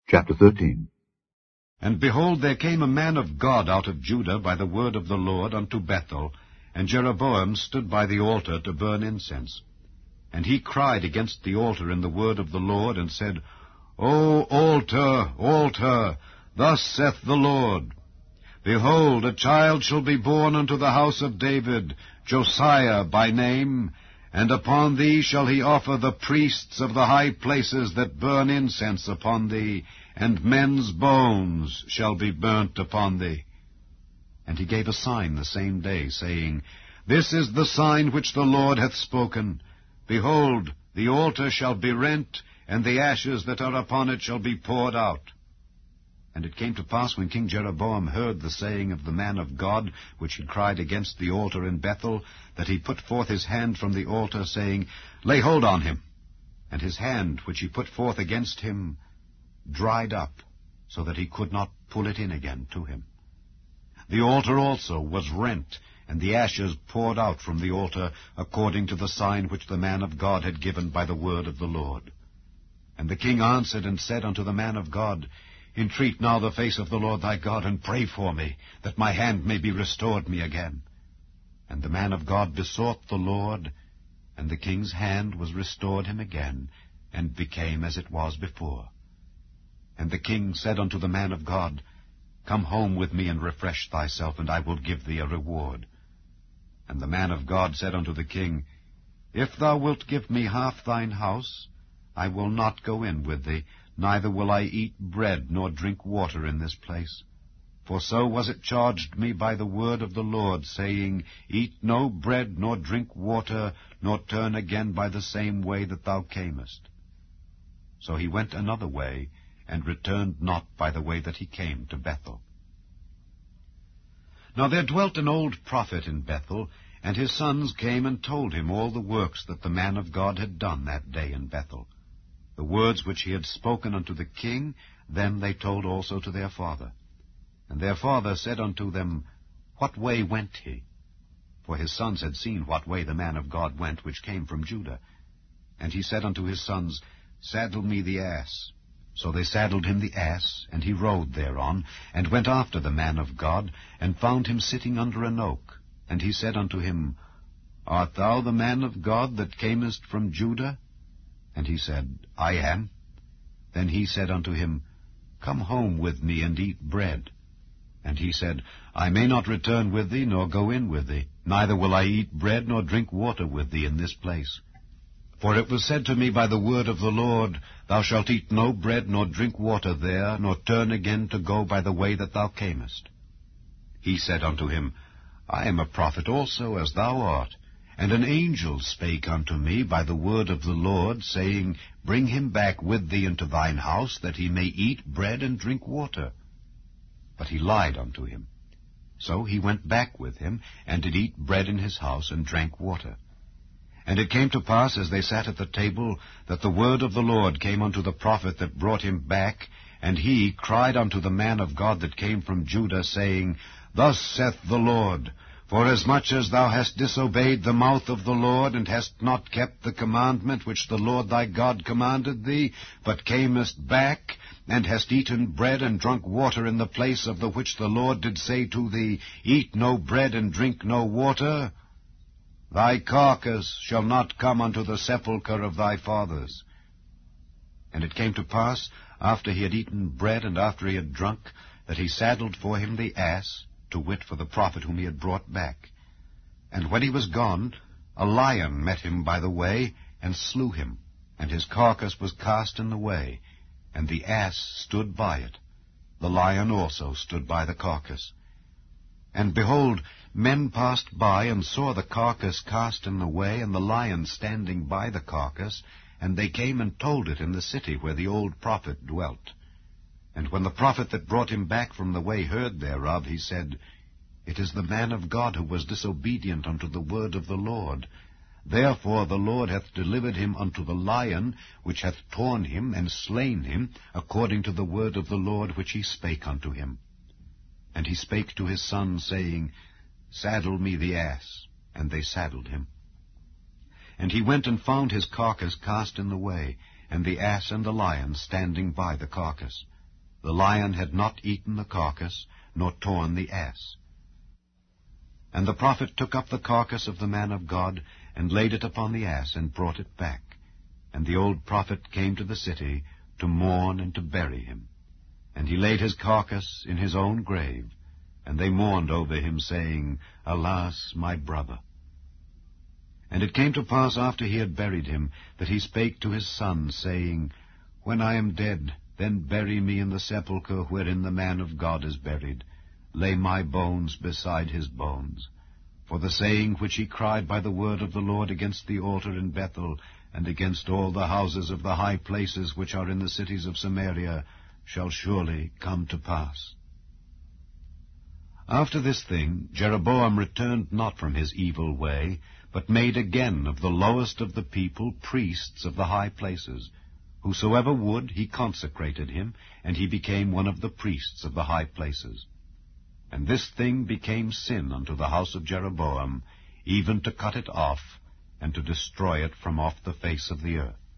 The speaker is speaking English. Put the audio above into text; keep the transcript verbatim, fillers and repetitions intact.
Chapter thirteen. And behold, there came a man of God out of Judah by the word of the Lord unto Bethel, and Jeroboam stood by the altar to burn incense. And he cried against the altar in the word of the Lord, and said, O altar, altar, thus saith the Lord, Behold, a child shall be born unto the house of David, Josiah by name, and upon thee shall he offer the priests of the high places that burn incense upon thee, and men's bones shall be burnt upon thee. And he gave a sign the same day, saying, This is the sign which the Lord hath spoken. Behold, the altar shall be rent, and the ashes that are upon it shall be poured out. And it came to pass, when King Jeroboam heard the saying of the man of God, which he cried against the altar in Bethel, that he put forth his hand from the altar, saying, Lay hold on him. And his hand, which he put forth against him, dried up, so that he could not pull it in again to him. The altar also was rent, and the ashes poured out from the altar, according to the sign which the man of God had given by the word of the Lord. And the king answered and said unto the man of God, Entreat now the face of the Lord thy God, and pray for me, that my hand may be restored me again. And the man of God besought the Lord, and the king's hand was restored him again, and became as it was before. And the king said unto the man of God, Come home with me, and refresh thyself, and I will give thee a reward. And the man of God said unto the king, If thou wilt give me half thine house, I will not go in with thee, neither will I eat bread nor drink water in this place. For so was it charged me by the word of the Lord, saying, Eat no bread nor drink water, nor turn again by the same way that thou camest. So he went another way, and returned not by the way that he came to Bethel. Now there dwelt an old prophet in Bethel, and his sons came and told him all the works that the man of God had done that day in Bethel. The words which he had spoken unto the king, them they told also to their father. And their father said unto them, What way went he? For his sons had seen what way the man of God went, which came from Judah. And he said unto his sons, Saddle me the ass. So they saddled him the ass, and he rode thereon, and went after the man of God, and found him sitting under an oak. And he said unto him, Art thou the man of God that camest from Judah? And he said, I am. Then he said unto him, Come home with me, and eat bread. And he said, I may not return with thee, nor go in with thee, neither will I eat bread nor drink water with thee in this place. For it was said to me by the word of the Lord, Thou shalt eat no bread nor drink water there, nor turn again to go by the way that thou camest. He said unto him, I am a prophet also, as thou art. And an angel spake unto me by the word of the Lord, saying, Bring him back with thee into thine house, that he may eat bread and drink water. But he lied unto him. So he went back with him, and did eat bread in his house, and drank water. And it came to pass, as they sat at the table, that the word of the Lord came unto the prophet that brought him back, and he cried unto the man of God that came from Judah, saying, Thus saith the Lord, Forasmuch as thou hast disobeyed the mouth of the Lord, and hast not kept the commandment which the Lord thy God commanded thee, but camest back, and hast eaten bread and drunk water in the place of the which the Lord did say to thee, Eat no bread and drink no water, thy carcass shall not come unto the sepulchre of thy fathers. And it came to pass, after he had eaten bread and after he had drunk, that he saddled for him the ass, to wit, for the prophet whom he had brought back. And when he was gone, a lion met him by the way, and slew him, and his carcass was cast in the way, and the ass stood by it. The lion also stood by the carcass. And behold, men passed by, and saw the carcass cast in the way, and the lion standing by the carcass, and they came and told it in the city where the old prophet dwelt. And when the prophet that brought him back from the way heard thereof, he said, It is the man of God who was disobedient unto the word of the Lord. Therefore the Lord hath delivered him unto the lion, which hath torn him and slain him, according to the word of the Lord which he spake unto him. And he spake to his son, saying, Saddle me the ass. And they saddled him. And he went and found his carcass cast in the way, and the ass and the lion standing by the carcass. the lion had not eaten the carcass, nor torn the ass. And the prophet took up the carcass of the man of God, and laid it upon the ass, and brought it back. And the old prophet came to the city to mourn and to bury him. And he laid his carcass in his own grave, and they mourned over him, saying, Alas, my brother! And it came to pass after he had buried him, that he spake to his son, saying, When I am dead, then bury me in the sepulchre wherein the man of God is buried. Lay my bones beside his bones. For the saying which he cried by the word of the Lord against the altar in Bethel, and against all the houses of the high places which are in the cities of Samaria, shall surely come to pass. After this thing Jeroboam returned not from his evil way, but made again of the lowest of the people priests of the high places. Whosoever would, he consecrated him, and he became one of the priests of the high places. And this thing became sin unto the house of Jeroboam, even to cut it off, and to destroy it from off the face of the earth.